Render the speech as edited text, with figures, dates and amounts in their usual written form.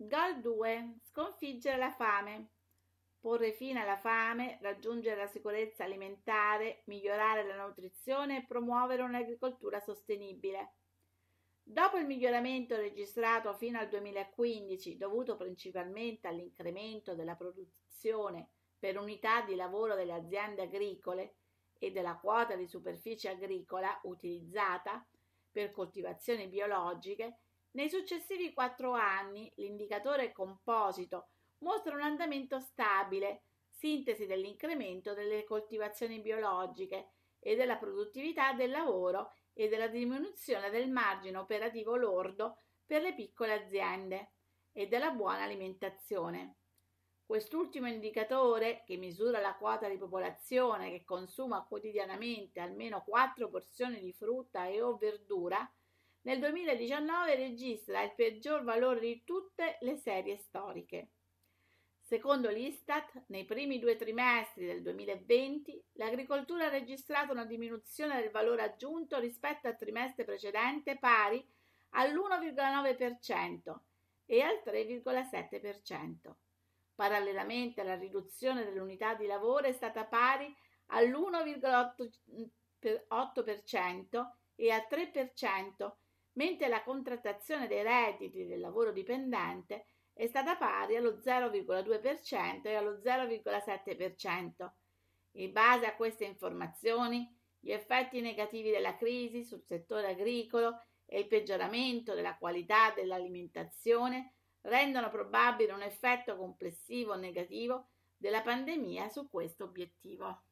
Goal 2. Sconfiggere la fame. Porre fine alla fame, raggiungere la sicurezza alimentare, migliorare la nutrizione e promuovere un'agricoltura sostenibile. Dopo il miglioramento registrato fino al 2015, dovuto principalmente all'incremento della produzione per unità di lavoro delle aziende agricole e della quota di superficie agricola utilizzata per coltivazioni biologiche, nei successivi 4 anni l'indicatore composito mostra un andamento stabile, sintesi dell'incremento delle coltivazioni biologiche e della produttività del lavoro e della diminuzione del margine operativo lordo per le piccole aziende e della buona alimentazione. Quest'ultimo indicatore, che misura la quota di popolazione che consuma quotidianamente almeno 4 porzioni di frutta e o verdura, nel 2019 registra il peggior valore di tutte le serie storiche. Secondo l'Istat, nei primi 2 trimestri del 2020, l'agricoltura ha registrato una diminuzione del valore aggiunto rispetto al trimestre precedente pari all'1,9% e al 3,7%. Parallelamente la riduzione dell'unità di lavoro è stata pari all'1,8% e al 3%, mentre la contrattazione dei redditi del lavoro dipendente è stata pari allo 0,2% e allo 0,7%. In base a queste informazioni, gli effetti negativi della crisi sul settore agricolo e il peggioramento della qualità dell'alimentazione rendono probabile un effetto complessivo negativo della pandemia su questo obiettivo.